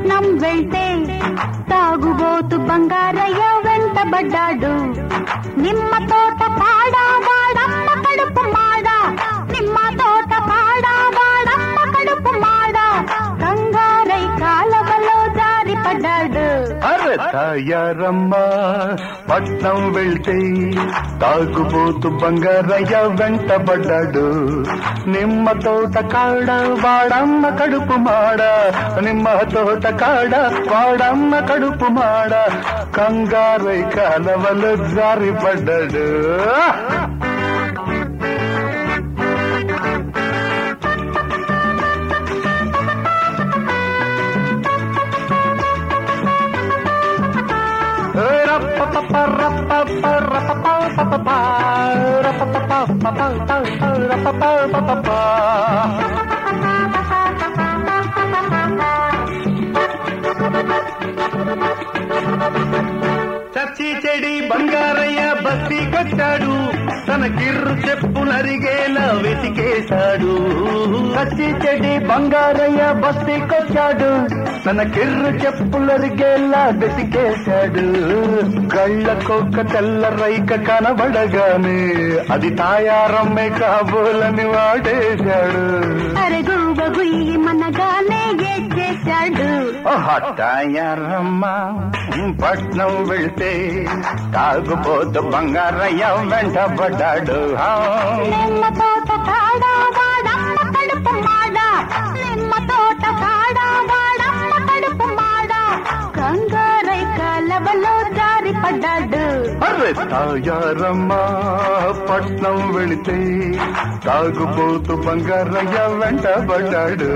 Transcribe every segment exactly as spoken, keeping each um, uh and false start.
పట్నం వెళ్తే తాగుబోతు బంగారయ్య వెంటబడ్డాడు. నిమ్మ తోట పాడా వాడమ్మ కడుపు మాడ, నిమ్మ తోట పాడా వాడమ్మ కడుపు మాడ, కంగారై కాలవలో జారి పడ్డాడు. అరే తాయారమ్మ పట్నం వెళ్తే తాగుబోతు బంగారయ్య వెంటబడ్డాడు. నిమ్మ తోట కాడ వాడమ్మ కడుపు మాడ, నిమ్మ తోట కాడ వాడమ్మ కడుపు మాడ, కంగారై కాలవలో జారి పడ్డాడు. చచ్చి చెడి బంగారయ్య బస్తీకొచ్చాడు, తన కిర్రు చెప్పులరిగేలా వెతికేశాడు. చచ్చి చెడి బంగారయ్య బస్తీకొచ్చాడు, తన కిర్రు చెప్పులరిగేలా వెతికేశాడు. కళ్ళకొక్క తెల్ల రైక కనబడగానే అది తాయారమ్మే కాబోలని వాడేశాడు. మనగానే చేశాడు. తాయారమ్మ పట్నం వెళ్తే తాగుబోతు బంగారయ్య వెంటబడ్డాడు. నిమ్మ తోట కాడా వాడమ్మ కడుపు మాడ, నిమ్మ తోట కాడా వాడమ్మ కడుపు మాడ, కంగారై కాలవలో జారి పడ్డాడు. అరే తాయారమ్మ పట్నం వెళితే తాగుబోతు బంగారయ్య వెంటబడ్డాడు.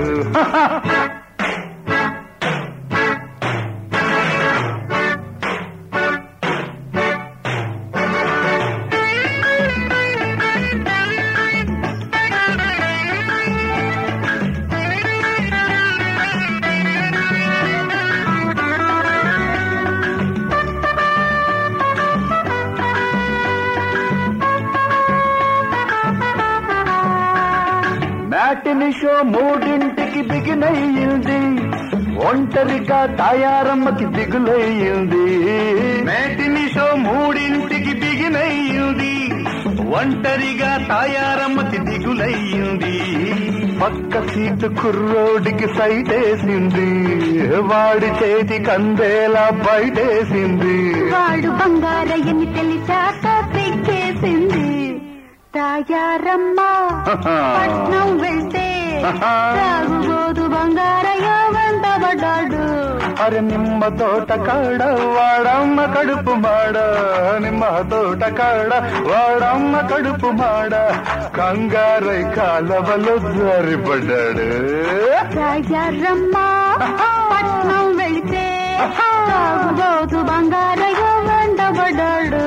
మ్యాటిని షో మూడింటికి బిగినయ్యింది, ఒంటరిగా తాయారమ్మకి దిగులయ్యింది. మ్యాటిని షో మూడింటికి బిగినయ్యింది, ఒంటరిగా తాయారమ్మకి దిగులయ్యింది. పక్క సీటు కుర్రోడికి సైటేసింది, వాడి చేతి కందేలా బయటేసింది. వాడు బంగారయ్యని తెలిసాక పిచ్చేసింది. తాయారమ్మ పట్నం వెళ్తే తాగుబోతు బంగారయ్య వెంటబడ్డాడు. అరే నిమ్మ తోట కాడ వాడమ్మ కడుపు మాడ, నిమ్మ తోట కాడ వాడమ్మ కడుపు మాడ, కంగారై కాలవలో జారిపడ్డాడు. తాయారమ్మ పట్నం వెళ్తే తాగుబోతు బంగారయ్య వెంటబడ్డాడు.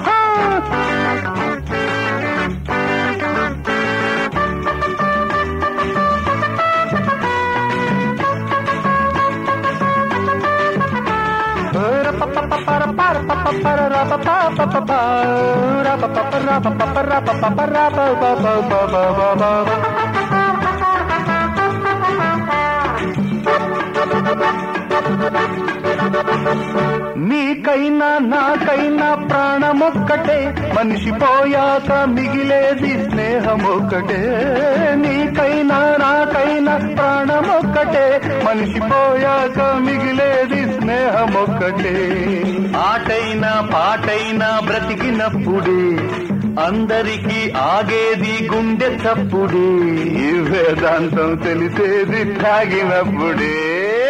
నీకైనా నాకైనా ప్రాణమొక్కటే, మనిషి పోయాక మిగిలేది స్నేహమొక్కటే. నీకైనా నాకైనా ప్రాణమొక్కటే, మనిషి పోయాక మిగిలేది స్నేహమొక్కటే. ఆటైనా పాటైనా బ్రతికినప్పుడే అందరికీ ఆగేది గుండె చప్పుడే, ఈ వేదాంతం తెలిసేది తాగినప్పుడే.